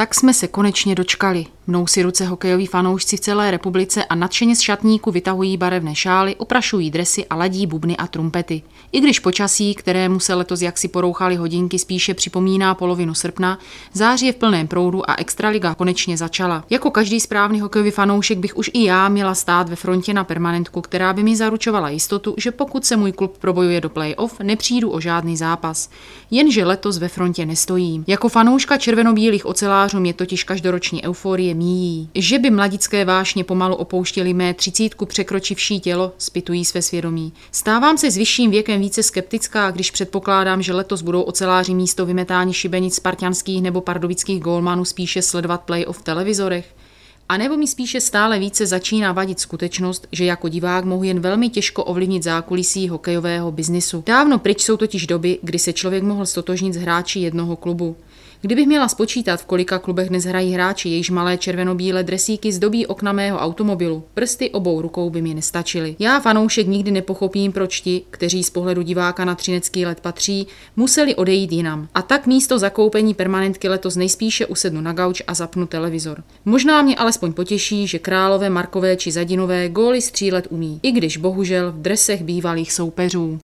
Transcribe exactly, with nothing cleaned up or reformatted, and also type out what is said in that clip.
Tak jsme se konečně dočkali. Mnou si ruce hokejoví fanoušci v celé republice a nadšeně z šatníku vytahují barevné šály, oprašují dresy a ladí bubny a trumpety. I když počasí, kterému se letos jaksi porouchaly hodinky, spíše připomíná polovinu srpna, září je v plném proudu a extraliga konečně začala. Jako každý správný hokejový fanoušek bych už i já měla stát ve frontě na permanentku, která by mi zaručovala jistotu, že pokud se můj klub probojuje do play-off, nepřijdu o žádný zápas. Jenže letos ve frontě nestojím. Jako fanouška červenobílých ocelářů mě totiž každoroční euforie míjí. Že by mladické vášně pomalu opouštěly mé třicítku překročivší tělo, zpytují své svědomí. Stávám se s vyšším věkem více skeptická, když předpokládám, že letos budou oceláři místo vymetání šibenic spartanských nebo pardubických gólmanů spíše sledovat play-off v televizorech. A nebo mi spíše stále více začíná vadit skutečnost, že jako divák mohu jen velmi těžko ovlivnit zákulisí hokejového biznisu. Dávno pryč jsou totiž doby, kdy se člověk mohl stotožnit s hráči jednoho klubu. Kdybych měla spočítat, v kolika klubech dnes hrají hráči, jejichž malé červenobílé dresíky zdobí okna mého automobilu, prsty obou rukou by mi nestačily. Já, fanoušek, nikdy nepochopím, proč ti, kteří z pohledu diváka na třinecký let patří, museli odejít jinam. A tak místo zakoupení permanentky letos nejspíše usednu na gauč a zapnu televizor. Možná mě alespoň potěší, že Králové, Markové či Zadinové góly střílet umí, i když bohužel v dresech bývalých soupeřů.